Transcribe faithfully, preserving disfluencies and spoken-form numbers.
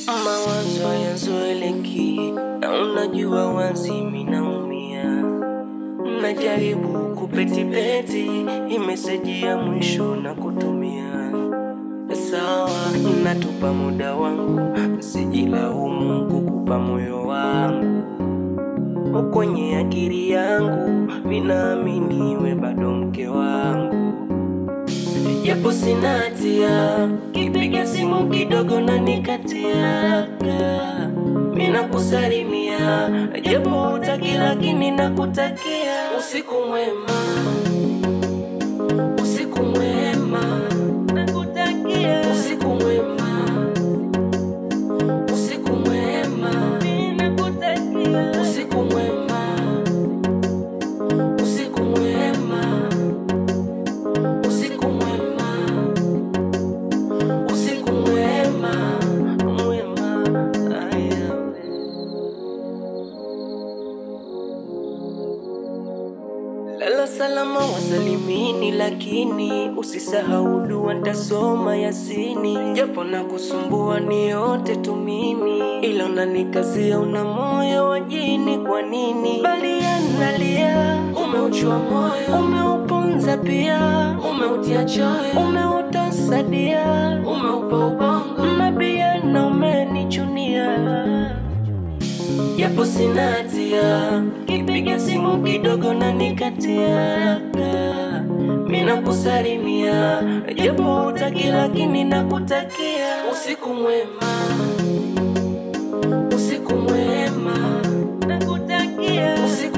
Mawazo yazoeleki na unajua wazi mimi naumia. Najaribu kupetipeti hii meseji ya mwisho na kutumia. Sawa, natupa muda wangu, sijilaumu kukupa moyo wangu. Kwenye akili yangu ninaamini wewe bado mke wangu. Japo sina hatia, kipiga simu kidogo na nikatia. Mimi nakusalimia, japo hutaki lakini nakutakia usiku mwema. Usiku mwema, nakutakia usiku mwema. Usiku mwema, mimi nakutakia usiku mwema. Usiku mwema. Usiku mwema. Usiku mwema. Mwema. Aya. Lala salama wasalimini, lakini usisahau dua nitasoma Yasini. Japo na kusumbua ni yote tu mimi, ila unanikazia una moyo wa jini. Kwa nini bali analia? Umeuchua moyo, umeuponza pia, umeutia choyo, umeutosadia, umeupa ubongo mabia na umenichunia. Japo sina hatia, kipiga simu kidogo na nikatia. Mimi nakusalimia, japo hutaki lakini nakutakia usiku mwema. Usiku mwema, nakutakia usiku